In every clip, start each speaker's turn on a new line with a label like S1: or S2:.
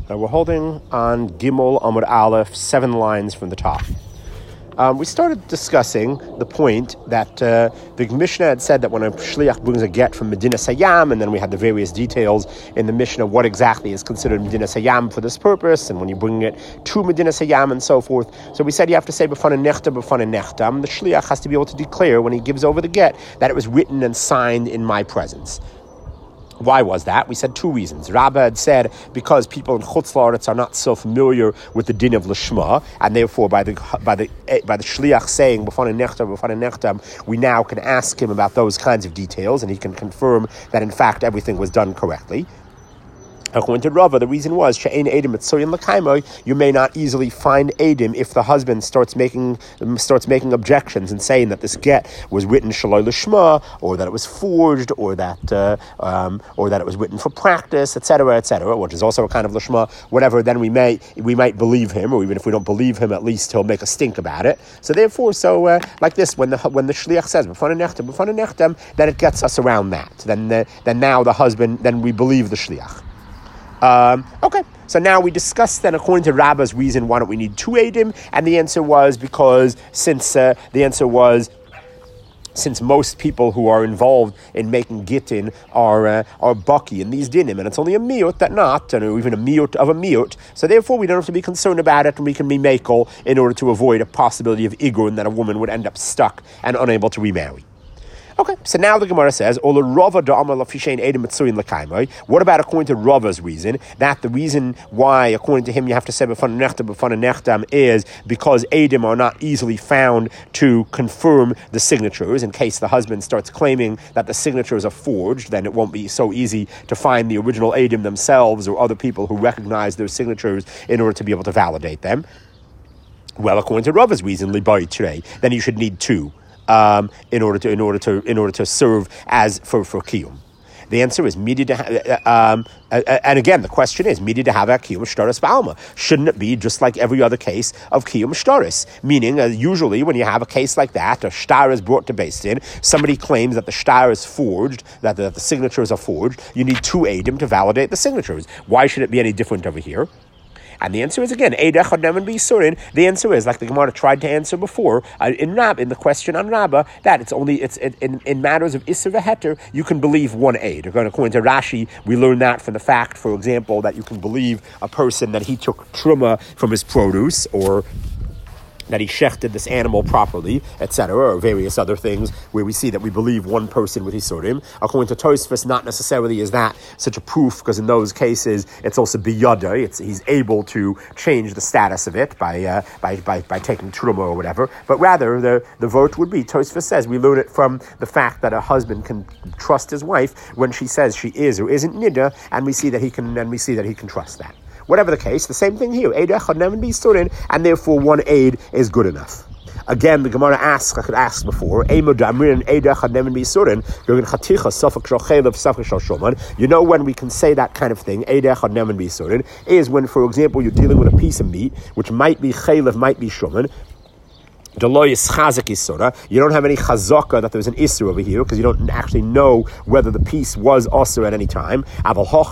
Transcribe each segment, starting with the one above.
S1: We're holding on Gimel Amud Aleph, 7 lines from the top. We started discussing the point that the Mishnah had said that when a shliach brings a get from Medina Sayyam, and then we had the various details in the Mishnah what exactly is considered Medina Sayyam for this purpose, and when you're bringing it to Medina Sayyam and so forth. So we said you have to say b'fana nechta, b'fana nechtam. The shliach has to be able to declare when he gives over the get that it was written and signed in my presence. Why was that? We said 2 reasons. Rabbah had said because people in Chutz La'aretz are not so familiar with the din of Lishma, and therefore by the shliach saying b'fana nechtam, we now can ask him about those kinds of details, and he can confirm that in fact everything was done correctly. According to Rava, the reason was she'ein edim mitzoyin l'kaimoi. You may not easily find edim if the husband starts making objections and saying that this get was written shaloi l'shma, or that it was forged, or that it was written for practice, etc., which is also a kind of l'shma. Whatever, then we might believe him, or even if we don't believe him, at least he'll make a stink about it. So therefore, like this, when the shliach says b'fana nechtam, then it gets us around that. Then now the husband, then we believe the shliach. Okay, so now we discussed then according to Rabbah's reason why don't we need 2 edim, and the answer was because since most people who are involved in making gittin are baki in these dinim, and it's only a miut that not, or even a miut of a miut, so therefore we don't have to be concerned about it, and we can be makel in order to avoid a possibility of igun that a woman would end up stuck and unable to remarry. Okay, so now the Gemara says, what about according to Rava's reason? That the reason why, according to him, you have to say b'fana nechtam is because edim are not easily found to confirm the signatures. In case the husband starts claiming that the signatures are forged, then it won't be so easy to find the original edim themselves or other people who recognize their signatures in order to be able to validate them. Well, according to Rava's reason, libai today, then you should need 2. In order to serve as for kiyum. The answer is and again the question is midi to have a kiyum shtaris b'alma. Shouldn't it be just like every other case of kiyum shtaris? Meaning, usually when you have a case like that, a shtar is brought to Beis Din, somebody claims that the shtar is forged, that the signatures are forged. You need 2 edim to validate the signatures. Why should it be any different over here? And the answer is again, the answer is, like the Gemara tried to answer before, in the question on Rabbah, that it's in matters of Isser v'Heter, you can believe 1 aid. According to Rashi, we learn that from the fact, for example, that you can believe a person that he took truma from his produce, or that he shechted this animal properly, etc., or various other things where we see that we believe one person with Isurim. According to Tosfos, not necessarily is that such a proof, because in those cases it's also biyada. He's able to change the status of it by taking truma or whatever. But rather, the vote would be, Tosfos says, we learn it from the fact that a husband can trust his wife when she says she is or isn't nida, and we see that he can trust that. Whatever the case, the same thing here. And therefore 1 aid is good enough. Again, the Gemara asks, like it asked before, you know when we can say that kind of thing, is when, for example, you're dealing with a piece of meat, which might be chaylev, might be shuman. You don't have any chazaka that there's an issur over here because you don't actually know whether the piece was osur at any time. Here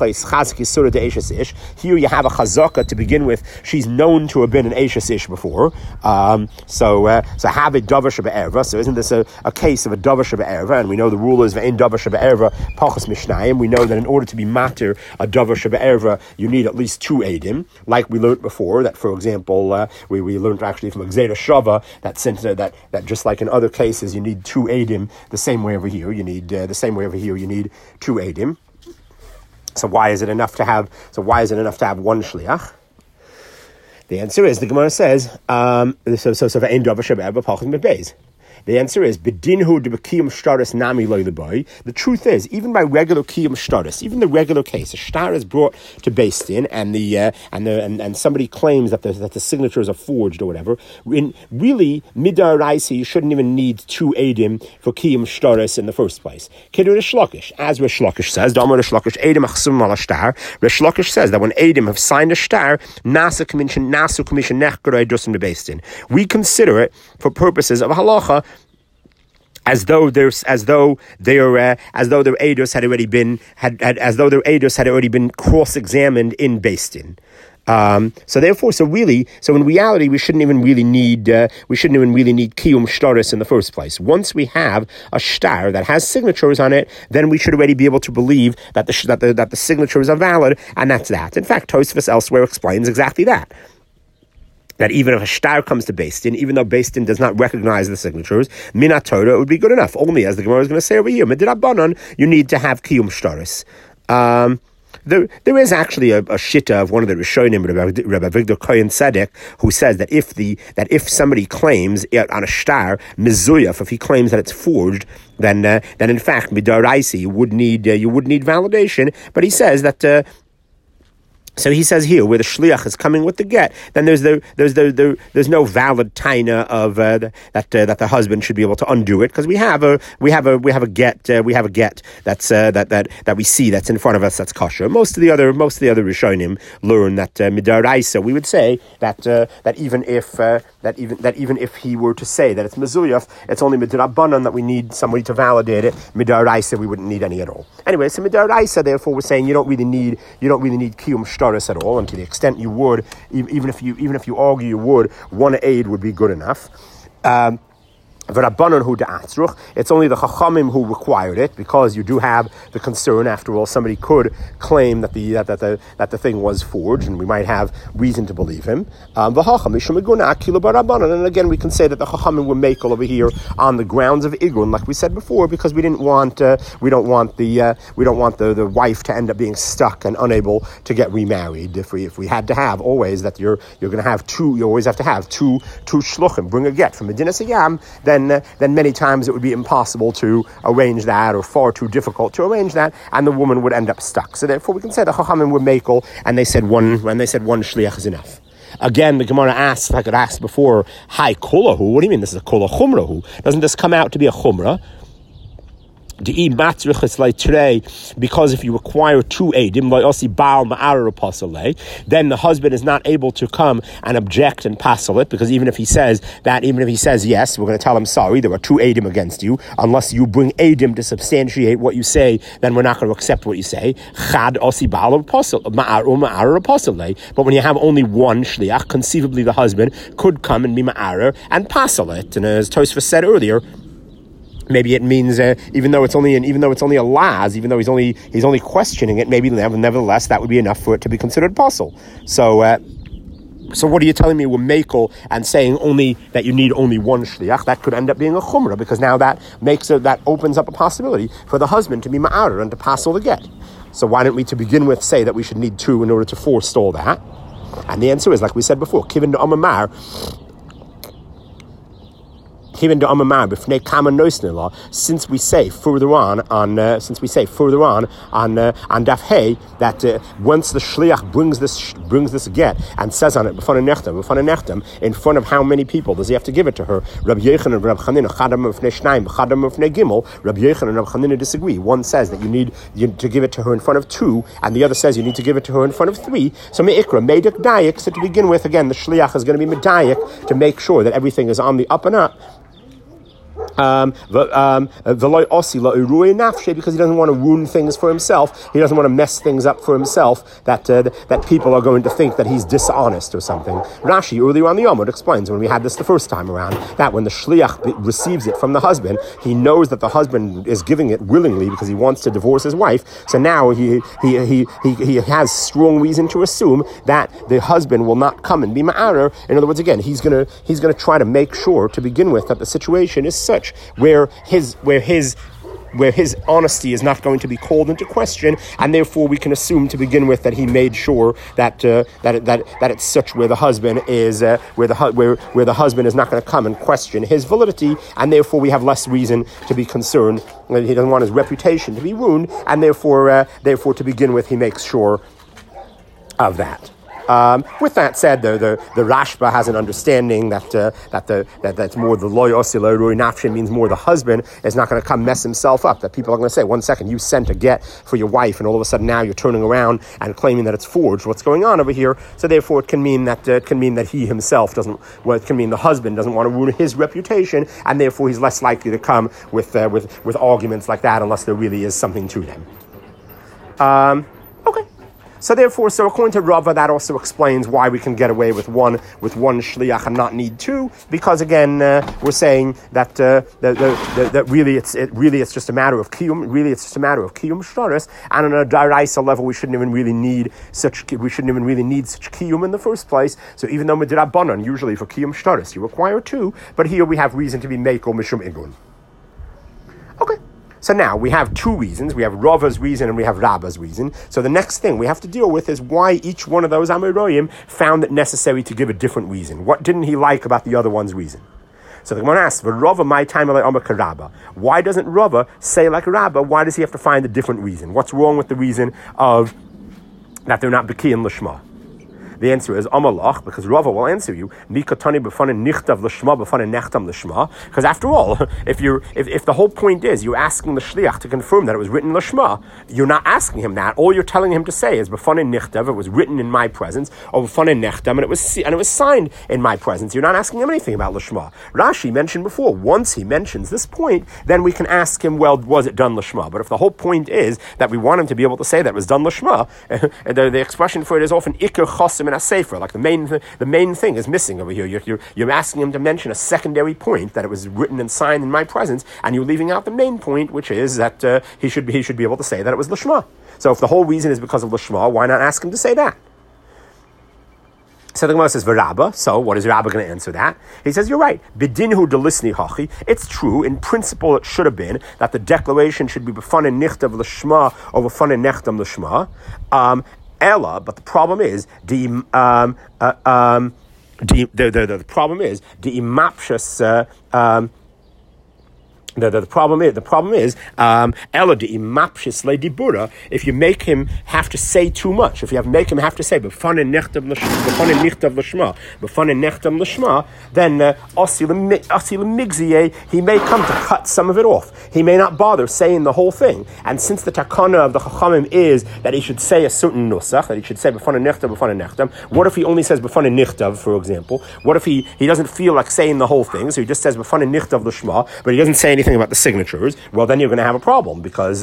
S1: you have a chazaka to begin with. She's known to have been an eishes ish before. So have a davar shebe'erva. So isn't this a case of a davar shebe'erva? And we know the rule is ve'en davar shebe'erva pachas mishnayim. We know that in order to be matir a davar shebe'erva, you need at least 2 edim. Like we learned before, that for example, we learned actually from Gzeira Shava that since that just like in other cases you need 2 edim, the same way over here you need 2 edim. So why is it enough to have 1 shliach? The answer is, the Gemara says, ve'en davar shebe'erva pachas mitbeis. The answer is, B'dinhu de b'kiyum shtaris nami loy l'boy. The truth is, even by regular kiyum shtaris, even the regular case, a shtar is brought to Beis Din, and somebody claims that the signatures are forged or whatever. Really, midar raisi, you shouldn't even need 2 edim for kiyum shtaris in the first place. Kedur Rish Lakish, as Rish Lakish says, Damar Rish Lakish edim achsum ala shtar. Rish Lakish says that when edim have signed a shtar, nasu commission nechgarei dusim Beis Din. We consider it for purposes of halacha as though their eidos had already been cross-examined in Beis Din. So in reality, we shouldn't even really need kiyum shtaris in the first place. Once we have a shtar that has signatures on it, then we should already be able to believe that the signatures are valid, and that's that. In fact, Tosfos elsewhere explains exactly that. That even if a shtar comes to Beis Din, even though Beis Din does not recognize the signatures, minat Torah, it would be good enough. Only, as the Gemara is going to say over here, midrabanan, you need to have kiyum shtaris. There is actually a shitta of one of the Rishonim, Rabbi Victor Kohen Tzedek, who says that if somebody claims on a shtar mizuyaf, if he claims that it's forged, then in fact midaraisi you would need validation. But he says that. So he says here, where the shliach is coming with the get, then there's no valid taina of that the husband should be able to undo it, because we have a get that's that we see that's in front of us that's kosher. Most of the other Rishonim learn that midaraisa. We would say that even if he were to say that it's mezuyaf, it's only midrabanan that we need somebody to validate it. Midaraisa we wouldn't need any at all. Anyway, so midaraisa, therefore, we're saying you don't really need kiyum shtar at all, and to the extent you would, even if you argue you would, one aid would be good enough. It's only the Chachamim who required it, because you do have the concern. After all, somebody could claim that the thing was forged, and we might have reason to believe him. And again, we can say that the Chachamim were makel over here on the grounds of Igun, like we said before, because we don't want the wife to end up being stuck and unable to get remarried. If we had to have always that you're going to have two, you always have to have two shluchim bring a get from Medina Sayyam, then many times it would be impossible to arrange that, or far too difficult to arrange that, and the woman would end up stuck. So therefore we can say the Chachamim were makel, and they said one shliach is enough. Again, the Gemara asks, like it asked before, Hi kolahu, what do you mean this is a kola chumrahu? Doesn't this come out to be a chumrah? Because if you require two eidim, then the husband is not able to come and object and passel it, because even if he says yes, we're going to tell him, sorry, there are two eidim against you, unless you bring eidim to substantiate what you say, then we're not going to accept what you say. But when you have only one shliach, conceivably the husband could come and be ma'arer and passel it. And as Tosfos said earlier, maybe it means even though it's only a laz, even though he's only questioning it, maybe nevertheless that would be enough for it to be considered apostle. So what are you telling me? We're makel and saying only that you need only one shliach? That could end up being a chumrah, because now that opens up a possibility for the husband to be ma'arer and to passel the get. So why don't we, to begin with, say that we should need two in order to forestall that? And the answer is, like we said before, kivin de amamar. Since we say further on Daf Hey that once the shliach brings this get and says on it b'fanei nechtam, in front of how many people does he have to give it to her? Rabbi Yochanan and Rabbi Chanina chadam ufnei shnayim, chadam ufnei gimel. Rabbi Yochanan and Rabbi Chanina disagree. One says that you need to give it to her in front of two, and the other says you need to give it to her in front of three. So meikra medik dayak. So to begin with, again, the shliach is going to be medayak to make sure that everything is on the up and up. Because he doesn't want to ruin things for himself. He doesn't want to mess things up for himself, that people are going to think that he's dishonest or something. Rashi, earlier on the Yomud, explains, when we had this the first time around, that when the shliach receives it from the husband, he knows that the husband is giving it willingly because he wants to divorce his wife. So now he has strong reason to assume that the husband will not come and be ma'arer. In other words, again, he's gonna try to make sure to begin with that the situation is such where his honesty is not going to be called into question, and therefore we can assume to begin with that he made sure that it's such where the husband is where the husband is not going to come and question his validity, and therefore we have less reason to be concerned. He doesn't want his reputation to be ruined, and therefore to begin with he makes sure of that. With that said, the Rashba has an understanding that's more the loy osi loy rui nafshe means more the husband is not going to come mess himself up. That people are going to say, 1 second, you sent a get for your wife, and all of a sudden now you're turning around and claiming that it's forged. What's going on over here? So therefore, it can mean that he himself doesn't. Well, it can mean the husband doesn't want to ruin his reputation, and therefore he's less likely to come with arguments like that unless there really is something to them. Okay. So therefore, according to Rava, that also explains why we can get away with one shliach and not need two, because again, we're saying that that really it's just a matter of kiyum. Really, it's just a matter of kiyum shtaris, and on a daraisa level, we shouldn't even really need such kiyum in the first place. So even though midrabanan usually for kiyum shtaris you require two, but here we have reason to be meiko mishum igun. Okay. So now we have two reasons. We have Rava's reason and we have Rabba's reason. So the next thing we have to deal with is why each one of those Amoraim found it necessary to give a different reason. What didn't he like about the other one's reason? So the Gemara asks, Rava my time Rabba. Why doesn't Rava say like Rabba? Why does he have to find a different reason? What's wrong with the reason of that they're not Beki and Lishma? The answer is Amalach, because Rava will answer you, Nikatani b'fanin nichtav l'shma b'fanin nechtam l'shma. Because after all, if the whole point is you're asking the shliach to confirm that it was written l'shma, you're not asking him that. All you're telling him to say is b'fanin nichtav, it was written in my presence, or b'fanin nechtam, and it was signed in my presence. You're not asking him anything about l'shma. Rashi mentioned before, once he mentions this point, then we can ask him, well, was it done l'shma? But if the whole point is that we want him to be able to say that it was done l'shma, the expression for it is often ikar chosim in a sefer, like the main thing is missing over here. You're asking him to mention a secondary point that it was written and signed in my presence, and you're leaving out the main point, which is that he should be able to say that it was l'shma. So if the whole reason is because of l'shma, why not ask him to say that? So the Gemara says, V'Rabba. So what is Rabba going to answer that? He says, you're right. B'dinhu delisni hachi. It's true. In principle, it should have been that the declaration should be b'fanin nichtav l'shma or b'fanin nechtam l'shma. Ella, but the problem is the problem is the imapshus. The problem is Ella de imapshis le dibura. If you make him have to say too much, if you make him have to say b'fanin nichtav l'shma, b'fanin nechtam l'shma, then asi l'migziye, he may come to cut some of it off. He may not bother saying the whole thing. And since the takana of the chachamim is that he should say a certain nusach, that he should say b'fanin nechtam, what if he only says b'fanin nichtav, for example? What if he doesn't feel like saying the whole thing, so he just says b'fanin nichtav l'shma, but he doesn't say anything about the signatures? Well, then you're going to have a problem because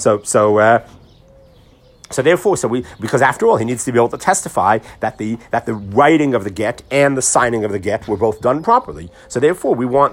S1: because after all, he needs to be able to testify that the writing of the get and the signing of the get were both done properly. So therefore, we don't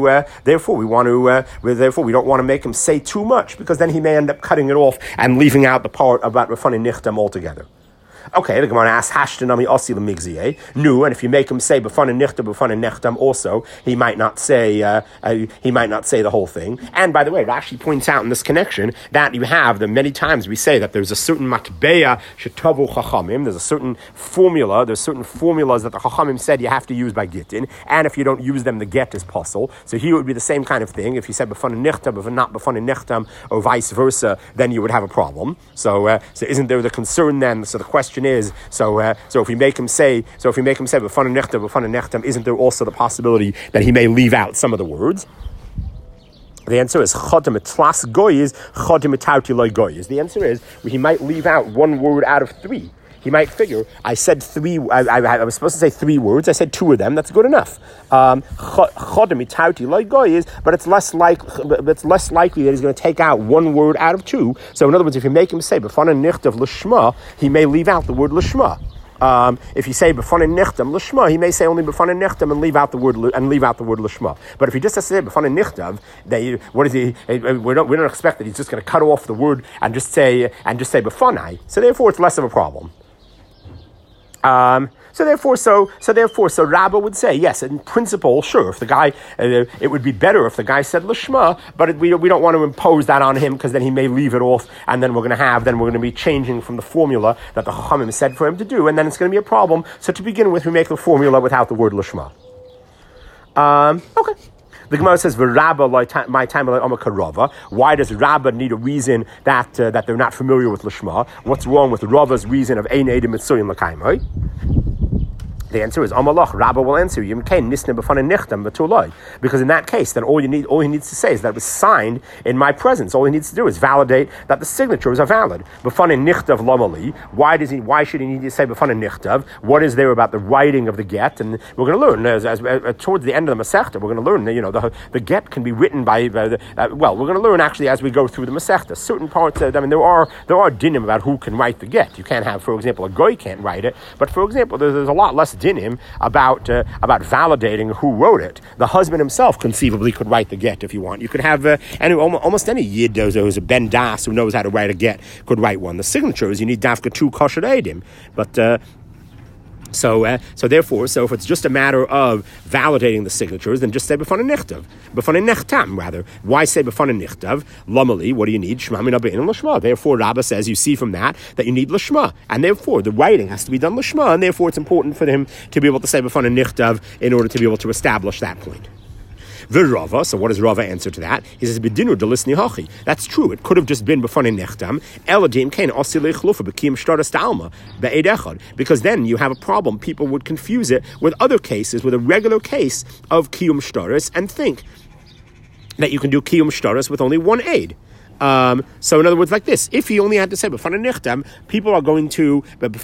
S1: want to make him say too much, because then he may end up cutting it off and leaving out the part about Rafani Nichtam altogether. Okay, the Gemara asks, Hashtanami Osi L'migziye. No, and if you make him say B'fanin Nichtam, B'fanin Nechtam also, he might not say the whole thing. And by the way, Rashi points out in this connection that you have the many times we say that there's a certain matbeya shetavu chachamim. There's certain formulas that the chachamim said you have to use by gittin, and if you don't use them, the get is possible. So here it would be the same kind of thing. If you said B'fanin Nichtam, but not B'fanin Nechtam, or vice versa, then you would have a problem. So isn't there the concern then? So the question is, so if we make him say b'fanin nechtam, isn't there also the possibility that he may leave out some of the words? The answer is chodem etlas goyis, chodem etauti loy goyis. The answer is he might leave out one word out of three. He might figure, I said three, I was supposed to say 3 words, I said 2 of them, that's good enough. Chodem etauti loy goyis, but it's less likely that he's going to take out 1 word out of 2. So in other words, if you make him say b'fanin nichtav l'shma, he may leave out the word l'shma. If you say b'fanin nechtam l'shma, he may say only b'fanin nechtam and leave out the word l'shma. But if he just has to say b'fanin nechtam, we don't expect that he's just going to cut off the word and just say b'fanai. So therefore, it's less of a problem. So therefore, Rabba would say, yes, in principle, sure, if the guy, it would be better if the guy said Lishma, but we don't want to impose that on him, because then he may leave it off, and then we're going to be changing from the formula that the Chachamim said for him to do, and then it's going to be a problem. So to begin with, we make the formula without the word Lishma. Okay. The Gemara says, my time Karava. Why does Rabba need a reason that they're not familiar with Lishma? What's wrong with Rava's reason of Ein Edim Mitzuyin L'Kaimai? The answer is Amalach. Rabba will answer you. Because in that case, then all he needs to say is that it was signed in my presence. All he needs to do is validate that the signatures are valid. B'fanin nichtav lamali. Why should he need to say b'fanin nichtav? What is there about the writing of the get? And we're going to learn as towards the end of the Masechta. We're going to learn that the get can be written by we're going to learn actually as we go through the Masechta. Certain parts. There are dinim about who can write the get. You can't have, for example, a goy can't write it. But for example, there's a lot less dinim about validating who wrote it. The husband himself conceivably could write the get if you want. You could have almost any yid who's a ben das who knows how to write a get could write one. The signatures you need dafka 2 kosher edim, but. So if it's just a matter of validating the signatures, then just say b'fanin nechtav, b'fanin nechtam rather. Why say b'fanin nechtav? Lamali, what do you need? Shema min abein and lishma. Therefore, Rabbah says you see from that you need lishma, and therefore the writing has to be done lishma, and therefore it's important for him to be able to say b'fanin nechtav in order to be able to establish that point. Rava, so what does Rava answer to that? He says, "B'dinu delisni hachi." That's true. It could have just been b'fanin nechtam. Eladim kain osilei chlufa b'kiyum shtaras ta'alma be'ed echad. Because then you have a problem. People would confuse it with other cases, with a regular case of kiyum shtaras, and think that you can do kiyum shtaras with only one aid. So in other words, like this: if he only had to say b'fanin nechtam, people are going to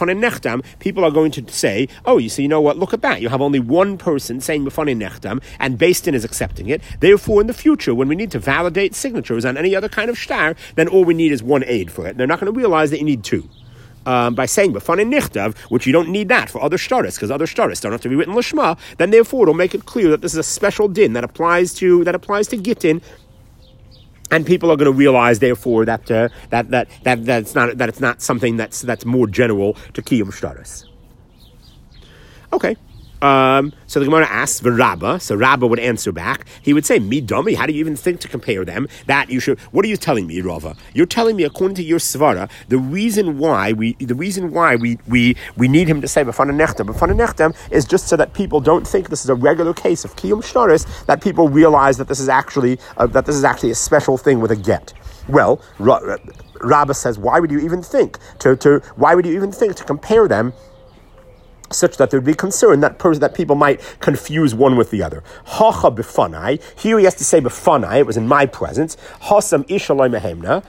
S1: say, "Oh, you know what? Look at that! You have only one person saying b'fanin nechtam, and Beis Din is accepting it. Therefore, in the future, when we need to validate signatures on any other kind of shtar, then all we need is one aid for it. They're not going to realize that you need 2." By saying b'fanin nichtav, which you don't need that for other shtaris, because other shtaris don't have to be written lishma, then therefore it'll make it clear that this is a special din that applies to gittin. And people are going to realize, therefore, that it's not something that's more general to kiyum shtaris. Okay. So the Gemara asks Rabba. So Rabba would answer back. He would say, "Mi dummy. How do you even think to compare them? That you should. What are you telling me, Rava? You're telling me, according to your svara, the reason why we need him to say b'fanin nechtam is just so that people don't think this is a regular case of kiyum shtaris. That people realize that this is actually a special thing with a get. Well, Rabba says, why would you even think to compare them?" Such that there would be concern that people might confuse one with the other. Hacha b'fanai. Here he has to say b'fanai. It was in my presence. Hasam ishaloi mehemna.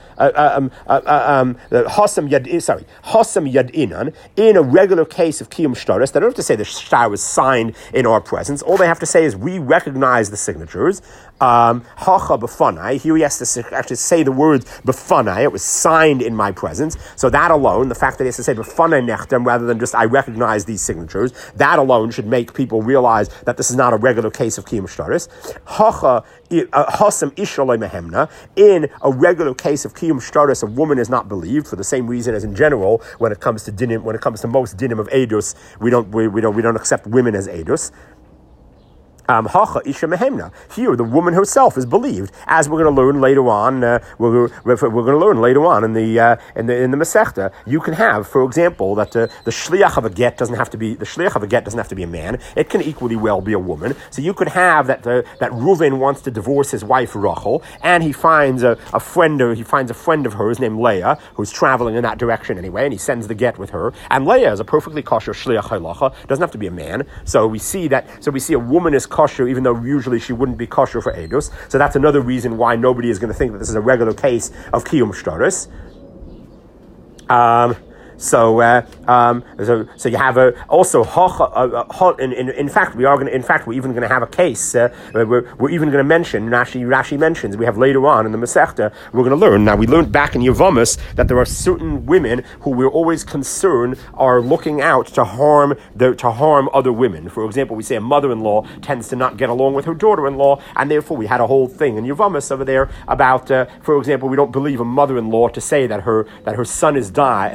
S1: Hasam yadinan. In a regular case of kiyum shtaris, they don't have to say the shtar was signed in our presence. All they have to say is we recognize the signatures. Hacha b'fanai. Here he has to actually say the words b'fanai. It was signed in my presence. So that alone, the fact that he has to say b'fanai nechtem rather than just I recognize these signatures, that alone should make people realize that this is not a regular case of kiyum shtaris. Hasam ishaloi mehemna. In a regular case of kiyum shtaris, a woman is not believed for the same reason as in general when it comes to dinim. When it comes to most dinim of edus, we don't accept women as edus. Hacha isha mehemna. Here, the woman herself is believed, as we're going to learn later on. We're going to learn later on in the Masechta. You can have, for example, that the shliach of a get doesn't have to be a man. It can equally well be a woman. So you could have that Reuven wants to divorce his wife Rachel, and he finds a friend of hers named Leah who's traveling in that direction anyway, and he sends the get with her. And Leah is a perfectly kosher shliach halacha. Doesn't have to be a man. So we see a woman is kosher, even though usually she wouldn't be kosher for edus. So that's another reason why nobody is going to think that this is a regular case of kiyum shtaris. So you have also in fact we're even going to have a case. We're even going to mention Rashi mentions we have later on in the Masechta. We're going to learn now. We learned back in Yevamos that there are certain women who we're always concerned are looking out to harm other women. For example, we say a mother-in-law tends to not get along with her daughter-in-law, and therefore we had a whole thing in Yevamos over there about, for example, we don't believe a mother-in-law to say that her son is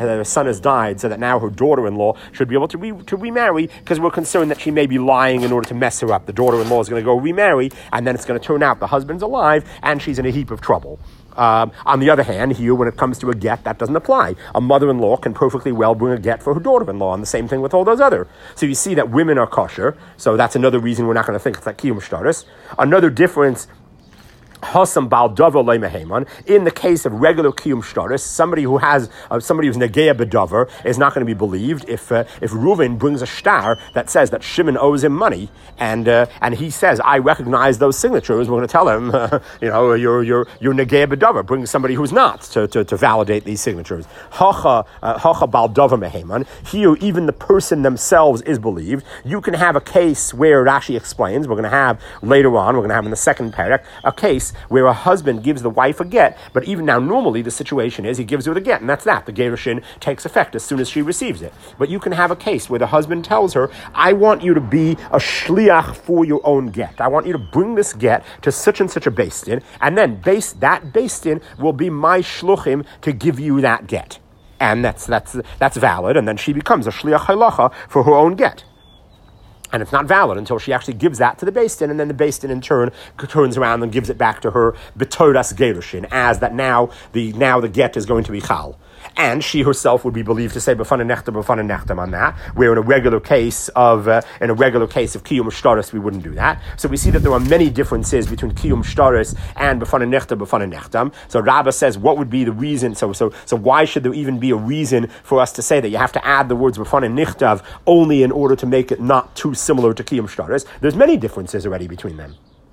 S1: has died, so that now her daughter-in-law should be able to remarry, because we're concerned that she may be lying in order to mess her up. The daughter-in-law is going to go remarry, and then it's going to turn out the husband's alive, and she's in a heap of trouble. On the other hand, here, when it comes to a get, that doesn't apply. A mother-in-law can perfectly well bring a get for her daughter-in-law, and the same thing with all those other. So you see that women are kosher, so that's another reason we're not going to think it's like kiyum shtaris. Another difference, Hasam bal davar le meheman. In the case of regular kiyum shtaris, somebody who's negeya bedavar is not going to be believed. If Reuven brings a shtar that says that Shimon owes him money, and he says, I recognize those signatures, we're going to tell him, you're negeya bedavar. Bring somebody who's not to validate these signatures. Hacha bal davar meheman. Here, even the person themselves is believed. You can have a case where Rashi explains. We're going to have later on. We're going to have in the second parak a case where a husband gives the wife a get, but even now normally the situation is he gives her the get, and that's that. The gerushin takes effect as soon as she receives it. But you can have a case where the husband tells her, I want you to be a shliach for your own get. I want you to bring this get to such and such a beis din, and then that beis din will be my shluchim to give you that get. And that's valid, and then she becomes a shliach halacha for her own get. And it's not valid until she actually gives that to the beis din, and then the beis din in turn turns around and gives it back to her b'toras gerushin, as that now the get is going to be chal. And she herself would be believed to say b'fana nechtam on that, where in a regular case of kiyum shtaris we wouldn't do that. So we see that there are many differences between kiyum shtaris and b'fana nechtam. So Rabbah says, what would be the reason? So why should there even be a reason for us to say that you have to add the words b'fana nechtav only in order to make it not too similar to kiyum shtaris? There's many differences already between them.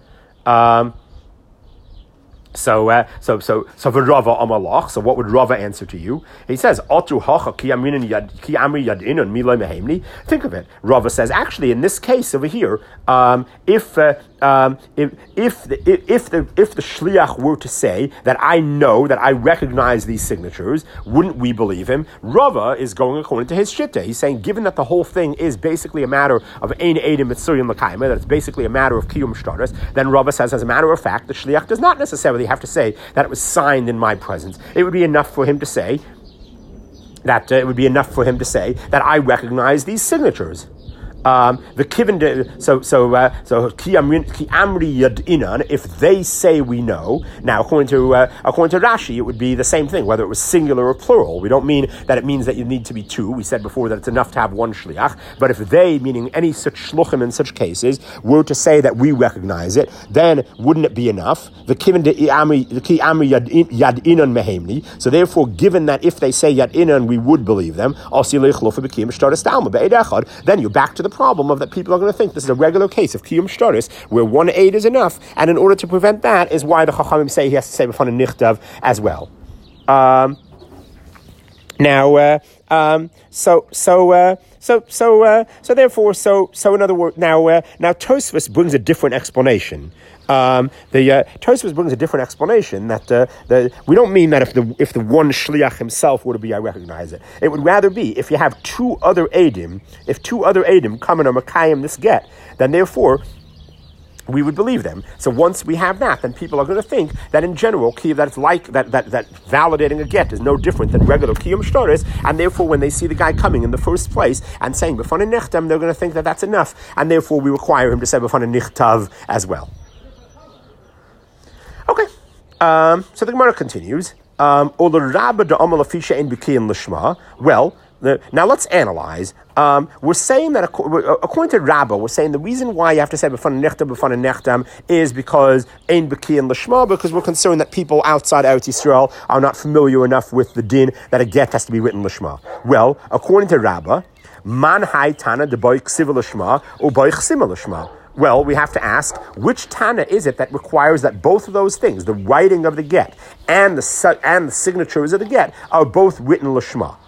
S1: So for Rava Amalach, so what would Rava answer to you? He says, Otu hacha ki amri yad inon milay mehemni. Think of it. Rava says, actually, in this case over here, if the shliach were to say that I know, that I recognize these signatures, wouldn't we believe him? Rava is going according to his shitta. He's saying, given that the whole thing is basically a matter of ein edim mitzuyim l'kaima, that it's basically a matter of kiyum shtaris, then Rava says, as a matter of fact, the shliach does not necessarily have to say that it was signed in my presence. It would be enough for him to say that I recognize these signatures. The kiven ki amri yad inan. If they say we know, now according to Rashi, it would be the same thing, whether it was singular or plural. We don't mean that it means that you need to be two. We said before that it's enough to have one shliach. But if they, meaning any such shluchim in such cases, were to say that we recognize it, then wouldn't it be enough? The kiven ki amri yad inan mehemni. So therefore, given that if they say yad inan, we would believe them. Then you're back to the problem of that people are going to think this is a regular case of kiyum shtaris where one aid is enough, and in order to prevent that is why the chachamim say he has to say b'fana nichtav as well. So in other words, now Tosfos brings a different explanation. Tosfos brings a different explanation that we don't mean that if the one shliach himself were to be, I recognize it. It would rather be if you have two other edim come and are makayim this get, then therefore we would believe them. So once we have that, then people are going to think that in general, that it's like that validating a get is no different than regular kiyum shtaris, and therefore when they see the guy coming in the first place and saying b'fana nichtam, they're going to think that that's enough, and therefore we require him to say b'fana nichtav as well. Okay, so the Gemara continues. Well, now let's analyze. We're saying that according to Rabbah, we're saying the reason why you have to say b'fana nechtam is because ein b'kiyin l'shma, because we're concerned that people outside Eretz Yisrael are not familiar enough with the din that a get has to be written l'shma. Well, according to Rabbah, man hai tana de boy ksiva l'shma or boy chsima l'shma. Well, we have to ask, which Tana is it that requires that both of those things, the writing of the get and the signatures of the get, are both written l'shma?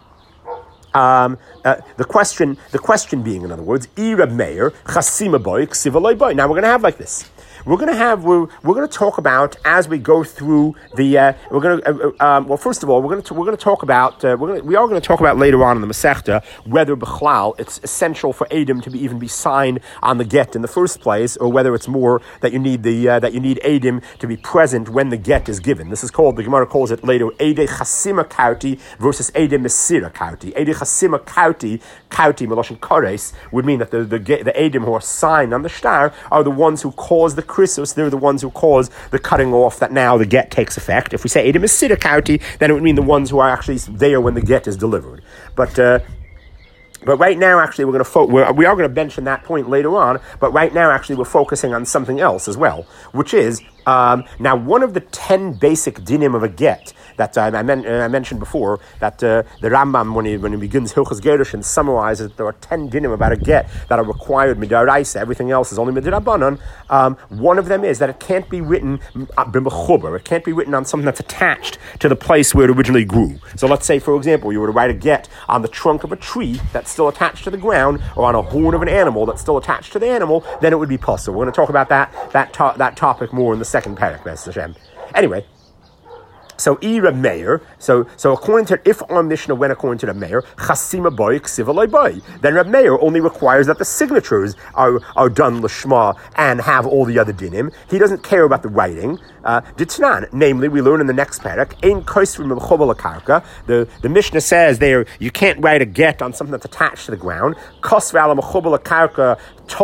S1: The question being, in other words, Ira Meir, Chasima Boy, Ksiva Loy Boy. Now we're going to have like this. we're going to talk about as we go through the well, first of all, we are going to talk about later on in the Masechta whether b'chlal it's essential for Eidim to even be signed on the get in the first place, or whether it's more that you need Eidim to be present when the get is given. This is called, the Gemara calls it later, Eidei Chasima Kauti versus Eidei Mesira Kauti. Eidei Chasima Kauti Meloshin Kores would mean that the Eidim who are signed on the shtar are the ones who cause the krisus. They're the ones who cause the cutting off that now the get takes effect. If we say Eidim Mesira Kauti, then it would mean the ones who are actually there when the get is delivered. But right now, actually, we are going to mention that point later on. But right now, actually, we're focusing on something else as well, which is now one of the 10 basic dinim of a get that I mentioned before. That the Rambam, when he begins Hilchos Gerushin, summarizes that there are 10 dinim about a get that are required midaraisa. Everything else is only midirabanan. One of them is that it can't be written b'mechuber. It can't be written on something that's attached to the place where it originally grew. So let's say, for example, you were to write a get on the trunk of a tree that's still attached to the ground, or on a horn of an animal that's still attached to the animal, then it would be possible. We're going to talk about that topic more in the second parak, B'ez Hashem. Anyway, so Reb Meir, so according to, if our Mishnah went according to Reb Meir, Chasima boy, Ksiva loy boy, then Reb Meir only requires that the signatures are done l'shma and have all the other dinim. He doesn't care about the writing. D'Tnan, namely, we learn in the next parak, Ein koisrim l'chobel karka. The Mishnah says there you can't write a get on something that's attached to the ground. Kosval l'chobel karka.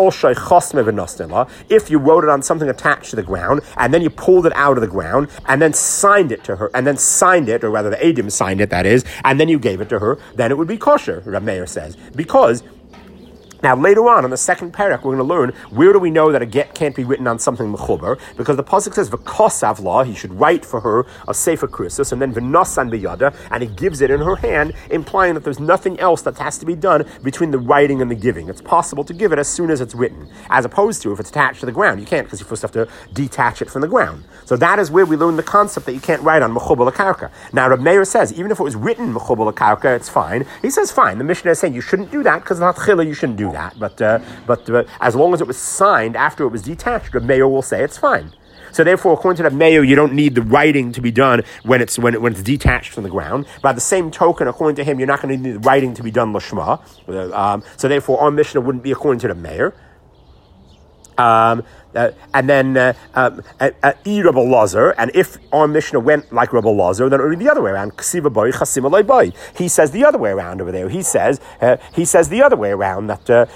S1: If you wrote it on something attached to the ground, and then you pulled it out of the ground, and then signed it to her, and then signed it, or rather the Eidim signed it, that is, and then you gave it to her, then it would be kosher, Reb Meir says. Because now, later on, in the second parak, we're going to learn where do we know that a get can't be written on something mechuber, because the pasuk says v'kosav la, he should write for her a sefer krisus, and then v'nosan biyada, and he gives it in her hand, implying that there's nothing else that has to be done between the writing and the giving. It's possible to give it as soon as it's written, as opposed to if it's attached to the ground. You can't, because you first have to detach it from the ground. So that is where we learn the concept that you can't write on mechuber l'karka. Now, Reb Meir says even if it was written mechuber l'karka, it's fine. He says fine. The Mishnah is saying you shouldn't do that because not chila, you shouldn't do that. But as long as it was signed after it was detached, Reb Meir will say it's fine. So therefore, according to the Meir, you don't need the writing to be done when it's detached from the ground. By the same token, according to him, you're not going to need the writing to be done l'shma. So therefore, our Mishnah wouldn't be according to the Meir. And then Rabbi Lazar, and if our Mishnah went like Rabbi Lazar, then it would be the other way around. Ksiva boy, chasima loy boy. He says the other way around over there. He says the other way around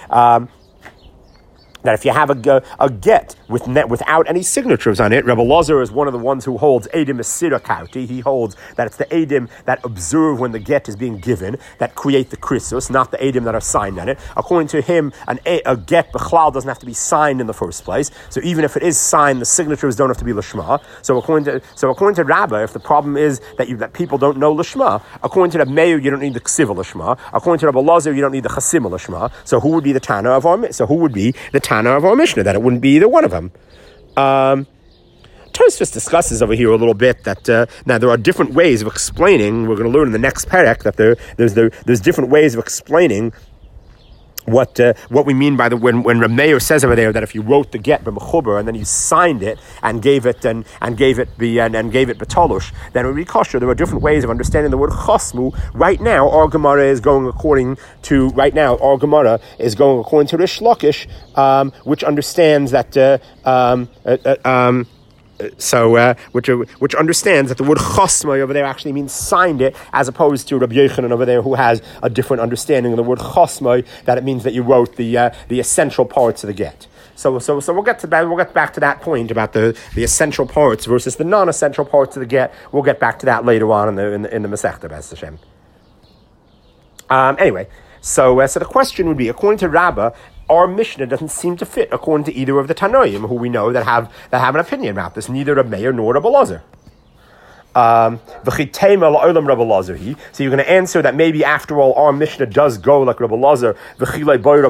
S1: that if you have a get without any signatures on it, Rabbi Lazar is one of the ones who holds Eidim Mesira Kauti. He holds that it's the Eidim that observe when the get is being given that create the krisus, not the Eidim that are signed on it. According to him, a get b'chlal doesn't have to be signed in the first place. So even if it is signed, the signatures don't have to be l'shma. So according to Rabbah, if the problem is that people don't know l'shma, according to the Meir, you don't need the ksiva l'shma. According to Rabbi Lazar, you don't need the chasima l'shma. So who would be the Tana of our? So who would be the Tana of our Mishnah? That it wouldn't be either one of them. Tosfos discusses over here a little bit that now there are different ways of explaining. We're going to learn in the next parak that there's different ways of explaining what we mean by when Reb Meir says over there that if you wrote the get b'mechuber and then you signed it and gave it betolush, then it would be kosher. There are different ways of understanding the word chosmu. Right now, our Gemara is going according to Rish Lakish, which understands that which understands that the word chosma over there actually means signed it, as opposed to Rabbi Yochanan over there, who has a different understanding of the word chosma, that it means that you wrote the essential parts of the get. So we'll get back to that point about the essential parts versus the non-essential parts of the get. We'll get back to that later on in the Masechta, B'ez Hashem. Anyway, so the question would be, according to Rabbah, our Mishnah doesn't seem to fit according to either of the Tanoim, who we know that have an opinion about this, neither Reb Meir nor Rabbi Lazar. So you're going to answer that maybe after all our Mishnah does go like Rabbi Lazar. You're going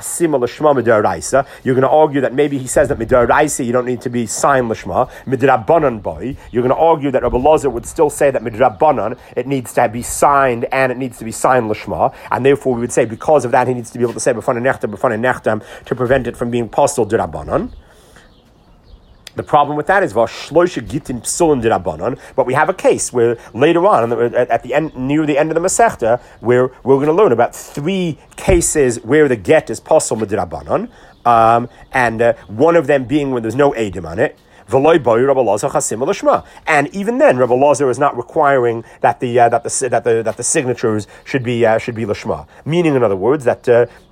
S1: to argue that maybe he says that midaraisa you don't need to be signed l'shma. Midrabanan boy. You're going to argue that Rabbi Lazar would still say that midrabanan it needs to be signed and it needs to be signed l'shma, and therefore we would say because of that he needs to be able to say b'fanei nechtam to prevent it from being postel d'rabanan. The problem with that is Shloisha Gitin Psulin Dirabanan, but we have a case where later on, at the end, near the end of the Masechta, where we're going to learn about 3 cases where the get is Pasul Midirabanan, and one of them being when there's no Eidim on it. And even then, Rabbi Lazar is not requiring that the signatures should be lishma. Meaning, in other words, that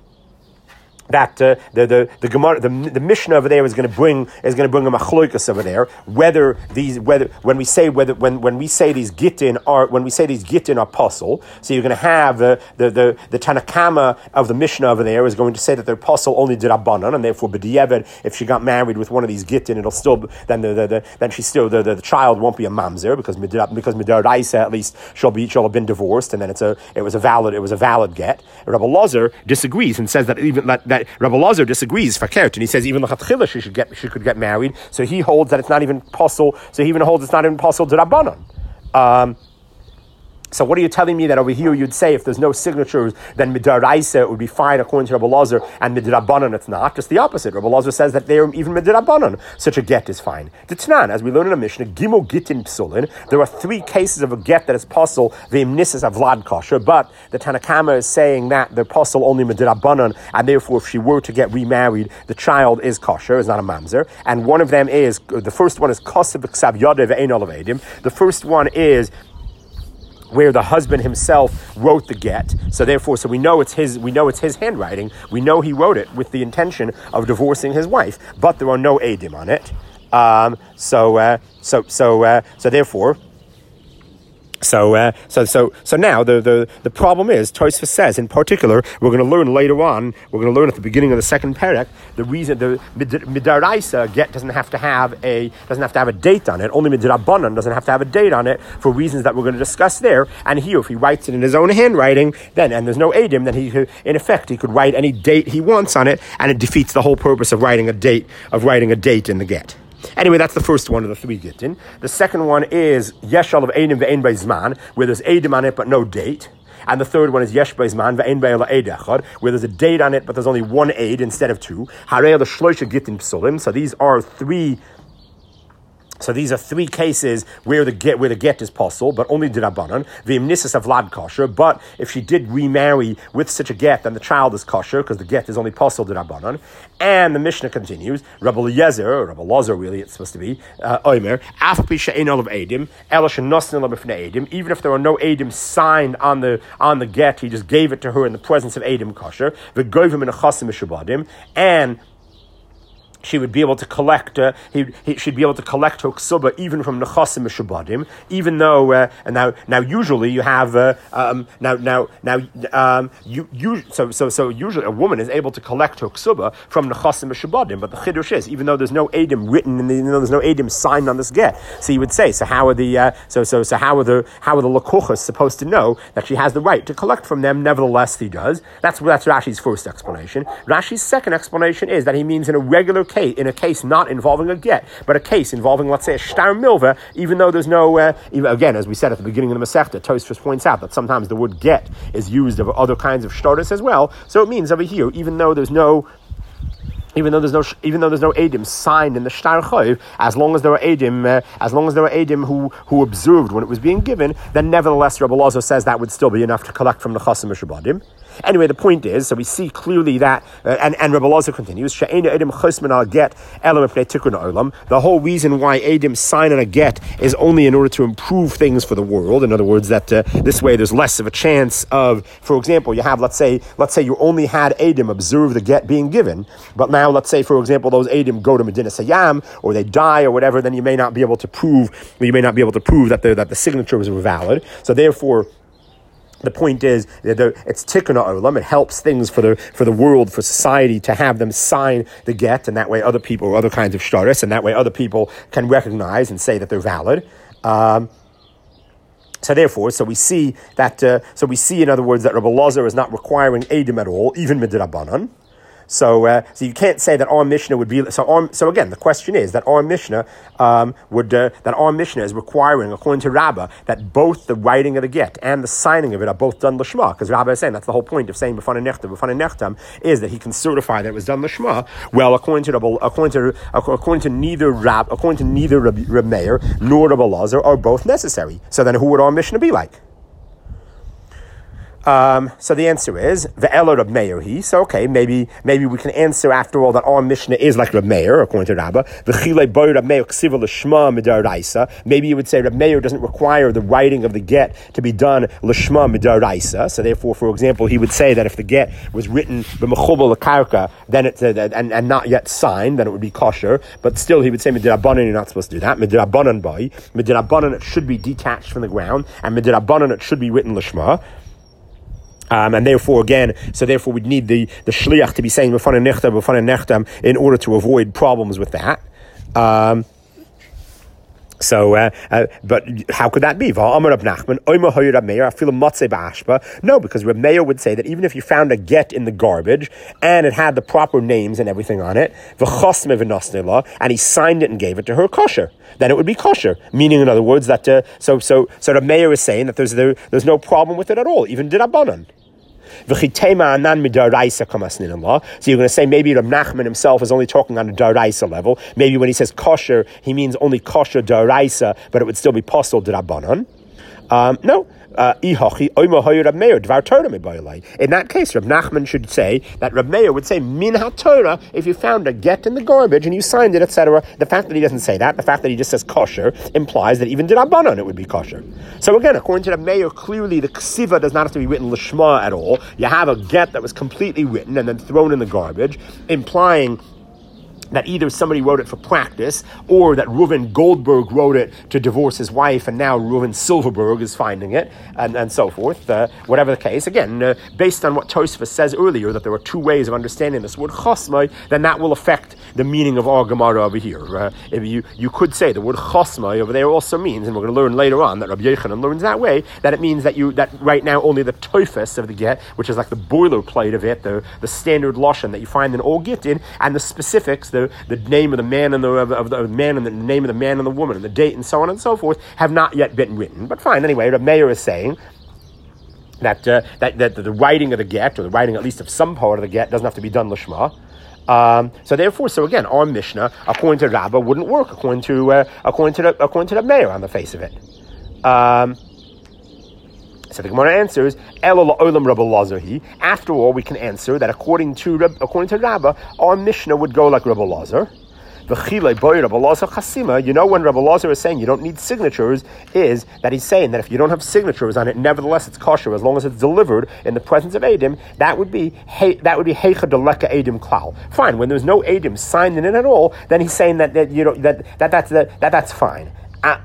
S1: the Gemara, the Mishnah over there is going to bring a machloikas over there. When we say these gittin are puzzle, so you're going to have the Tanakama of the Mishnah over there is going to say that they're puzzle only dirabanan, and therefore b'diavad, if she got married with one of these gittin, it'll still then she still the child won't be a mamzer because midaraisa at least she'll have been divorced, and then it was a valid get. Rabbi Lazar disagrees and says that even that Rabbi Lazar disagrees fakert, and he says even l'chatchila she could get married. So he holds that it's not even possible. So he even holds it's not even possible to rabbanon. So what are you telling me that over here you'd say if there's no signatures, then midaraisa it would be fine according to Rabbi Lazar, and midrabanan it's not? Just the opposite. Rabbi Lazar says that there even midrabanan such a get is fine. T'tnan, as we learn in a Mishnah, gimel gitin psulin. There are 3 cases of a get that is possible ve'imnisas avlad kosher, but the Tanakama is saying that they're possible only midrabanan, and therefore if she were to get remarried, the child is kosher, is not a mamzer. And one of them is the first one is kosev ksav yodev ve'ein olav edim. The first one is where the husband himself wrote the get, so we know it's his handwriting. We know he wrote it with the intention of divorcing his wife, but there are no edim on it. So now the problem is Tosfos says in particular we're going to learn later on. We're going to learn at the beginning of the second perek the reason the midaraisa get doesn't have to have a date on it. Only midrabanan doesn't have to have a date on it for reasons that we're going to discuss there. And here, if he writes it in his own handwriting, then and there's no edim, then he could write any date he wants on it, and it defeats the whole purpose of writing a date in the get. Anyway, that's the first one of the 3 gittin. The second one is yeshal of eidim ve'ein beizman, where there's eidim on it but no date. And the third one is yesh beizman ve'ein be'ela eid echad, where there's a date on it but there's only 1 aid instead of 2. Harei l'shloisha gittin psulim. So these are 3 cases where the get is possible, but only dirabanan. V'imnisas avlad kosher. But if she did remarry with such a get, then the child is kosher because the get is only possible dirabanan. And the Mishnah continues. Rabbi Lazar, really, it's supposed to be Omer. Afapi she'ein olav edim, ela shenosnin olav b'fnei edim. Even if there are no edim signed on the get, he just gave it to her in the presence of edim kosher. V'goivim in a chasim mishabadim, and she would be able to collect. She'd be able to collect her ksuba even from nechasim mishabadim. Even though, and now usually you have so usually a woman is able to collect her ksuba from nechasim mishabadim. But the chiddush is even though there's no edim written, there's no edim signed on this get. So you would say, so how are the lakuchas supposed to know that she has the right to collect from them? Nevertheless, he does. That's Rashi's first explanation. Rashi's second explanation is that he means in a regular case, in a case not involving a get, but a case involving, let's say, a shtar milva, even though there's no, again, as we said at the beginning of the Masechta, Tosfos points out that sometimes the word get is used of other kinds of shtaris as well. So it means over here, even though there's no edim signed in the shtar chayiv, as long as there are edim who observed when it was being given, then nevertheless Rabbi Lazar says that would still be enough to collect from the chasim mishabadim. Anyway, the point is, so we see clearly that, and Rabbi Lazar continues, She'ena edim chosman al get elam epnei tikkun ha'olam. The whole reason why edim sign on a get is only in order to improve things for the world. In other words, that this way there's less of a chance of, for example, you have, let's say you only had edim observe the get being given, but now let's say, for example, those edim go to Medina Sayyam, or they die or whatever, then you may not be able to prove that the signatures were valid. So therefore, the point is that it's tikkun ha'olam. It helps things for the world, for society, to have them sign the get, and that way other people, or other kinds of shtaris, and that way other people can recognize and say that they're valid. So we see that. In other words, that Rabbi Lazar is not requiring edim at all, even midrabanan. So you can't say that our Mishnah would be so again the question is that our Mishnah is requiring, according to Rabbah, that both the writing of the get and the signing of it are both done l'shma, because Rabbah is saying that's the whole point of saying b'fanei nechtam is that he can certify that it was done l'shma. Well, according to neither Rab Meir nor Rabbi Elazar are both necessary. So then who would our Mishnah be like? So the answer is ve'elo Rab Meir he. So okay, maybe we can answer after all that our Mishnah is like Rab Meir, according to Rabbah. V'chilei boy Rab Meir ksiva l'shma midaraisa. Maybe you would say Rab Meir doesn't require the writing of the get to be done l'shma midaraisa. So therefore, for example, he would say that if the get was written b'mechubal l'karka, then it's and not yet signed, then it would be kosher. But still, he would say midirabanan you're not supposed to do that. Midirabanan boy, midirabanan it should be detached from the ground, and midirabanan it should be written l'shma. And therefore, we'd need the shliach to be saying b'fanei nechtam in order to avoid problems with that. But how could that be? No, because Reb Meir would say that even if you found a get in the garbage and it had the proper names and everything on it, and he signed it and gave it to her kosher, then it would be kosher. Meaning, in other words, that so Reb Meir is saying that there's no problem with it at all, even d'Rabbanan. So you're going to say maybe Reb Nachman himself is only talking on a daraisa level. Maybe when he says kosher, he means only kosher daraisa, but it would still be possible d'Rabbanan. No. In that case, Reb Nachman should say that Reb Meir would say min haTorah if you found a get in the garbage and you signed it, etc. The fact that he doesn't say that, the fact that he just says kosher, implies that even d'Rabbanan it would be kosher. So again, according to Reb Meir, clearly the ksiva does not have to be written l'shma at all. You have a get that was completely written and then thrown in the garbage, implying that either somebody wrote it for practice, or that Reuven Goldberg wrote it to divorce his wife, and now Reuven Silverberg is finding it, and so forth. Whatever the case, again, based on what Tosfos says earlier, that there are two ways of understanding this word chosmai, then that will affect the meaning of our Gemara over here. If you could say the word chosmai over there also means, and we're going to learn later on that Rabbi Yochanan learns that way, that it means that right now only the Tosfos of the get, which is like the boilerplate of it, the standard lashon that you find in all gittin, and the specifics, the name of the man and the man and the name of the man and the woman and the date and so on and so forth have not yet been written. But fine, anyway, Reb Meir is saying that the writing of the get, or the writing at least of some part of the get, doesn't have to be done l'shma. So again, our Mishnah, according to Rabbah, wouldn't work according to Reb Meir on the face of it. So the Gemara answers, Elo la'olam Rabbi Elazar he. After all, we can answer that according to Rabbah, our Mishnah would go like Rabbi Elazar. V'chilei boy Rabbi Elazar chasima. You know, when Rabbi Elazar is saying you don't need signatures, is that he's saying that if you don't have signatures on it, nevertheless it's kosher as long as it's delivered in the presence of Eidim. That would be heicha deleka Eidim klal. Fine. When there's no Eidim signed in it at all, then he's saying that's fine. But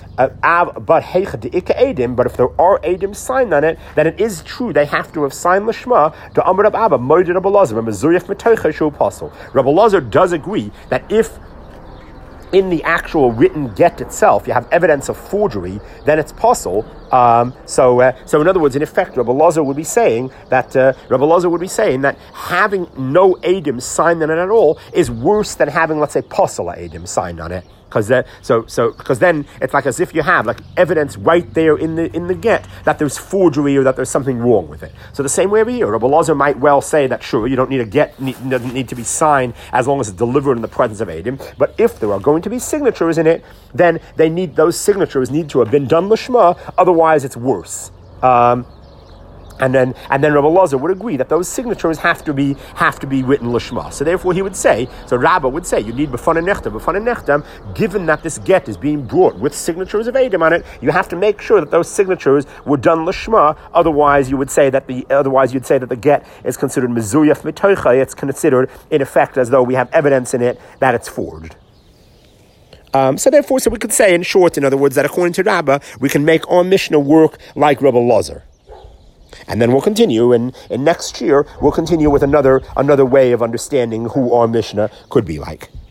S1: if there are Eidim signed on it, then it is true they have to have signed l'shma to Amar Rab Abba Moed Rab Elazar and Mezuyach Metocha Shu Apostle. Rab Elazar does agree that if in the actual written get itself you have evidence of forgery, then it's possible. So in other words, in effect, Rab Elazar would be saying that having no Eidim signed on it at all is worse than having, let's say, Pasala Eidim signed on it. Because then it's like as if you have like evidence right there in the get that there's forgery or that there's something wrong with it. So the same way over here, Rabbi Elazar might well say that sure, you don't need a get, doesn't need to be signed as long as it's delivered in the presence of Eidim. But if there are going to be signatures in it, then those signatures need to have been done l'shma. Otherwise, it's worse. And then Rabbi Elazar would agree that those signatures have to be written l'shma. So therefore he would say, Rabbah would say, you need b'fanei nechtam, given that this get is being brought with signatures of Eidim on it, you have to make sure that those signatures were done l'shma. Otherwise you'd say that the get is considered mezuyaf mitocha. It's considered in effect as though we have evidence in it that it's forged. So we could say in short, in other words, that according to Rabbah, we can make our Mishnah work like Rabbi Elazar. And then we'll continue, and next year we'll continue with another way of understanding who our Mishnah could be like.